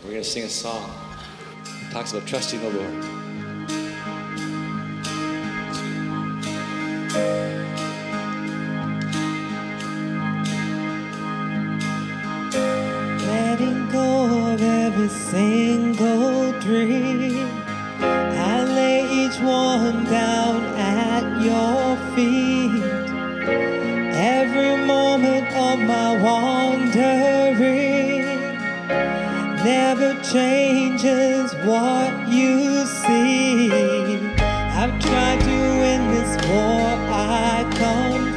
We're going to sing a song that talks about trusting the Lord. Letting go of every single dream, I lay each one down at your feet. Every moment of my wandering never changes what you see. I've tried to win this war I come